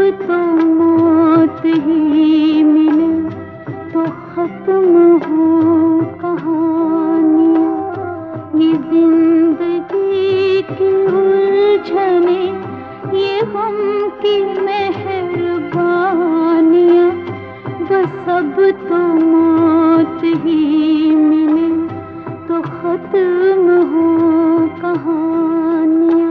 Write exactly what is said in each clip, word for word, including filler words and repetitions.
तो मौत ही मिले तो खत्म हो कहानियाँ। ये जिंदगी की उलझने, ये गम की मेहरबानियाँ, बस अब तो मौत ही मिले तो खत्म हो कहानियाँ।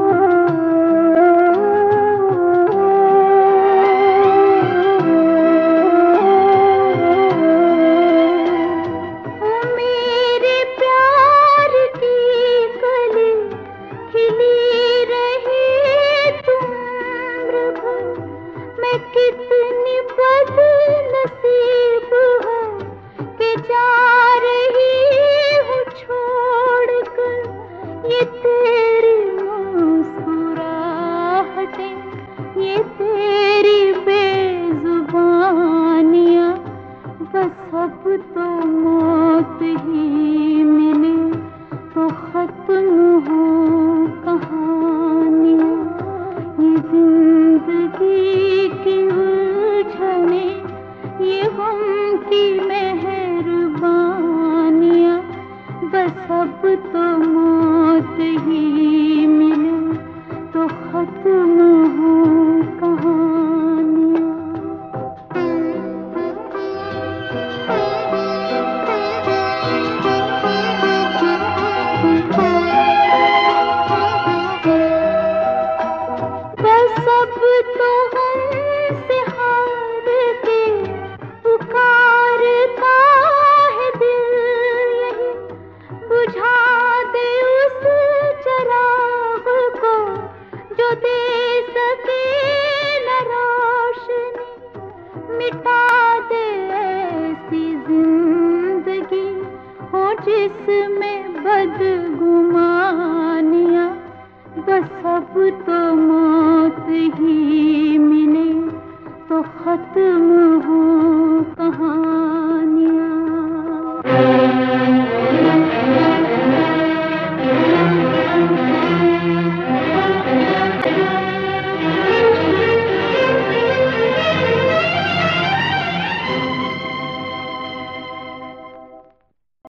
कितनी बदनसीब है कि जा रही हूँ छोड़कर ये तेरी मुस्कुराहटें, ये तेरी बेजुबानियाँ, बस अब तो मौत ही मिले तो खत्म हो कहानियाँ। ये जिंदगी की उलझने, ये गम की मेहरबानियाँ, बस अब तो मौत ही मिले तो खत्म हो कहानियाँ। बस अब तो हमसे हार के पुकारता है दिल, यही बुझा दे उस चिराग को जो दे सके न रोशनी, मिटा दे ऐसी जिंदगी हो जिसमें बदगुमानियाँ, बस अब तो मौत ही मिले तो खत्म